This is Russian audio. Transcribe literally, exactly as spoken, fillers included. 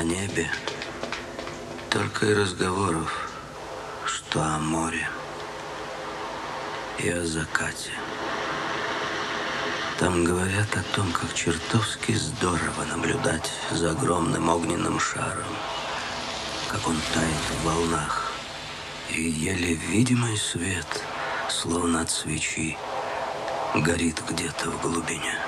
небе, только и разговоров, что о море и о закате. Там говорят о том, как чертовски здорово наблюдать за огромным огненным шаром, как он тает в волнах, и еле видимый свет, словно от свечи, горит где-то в глубине.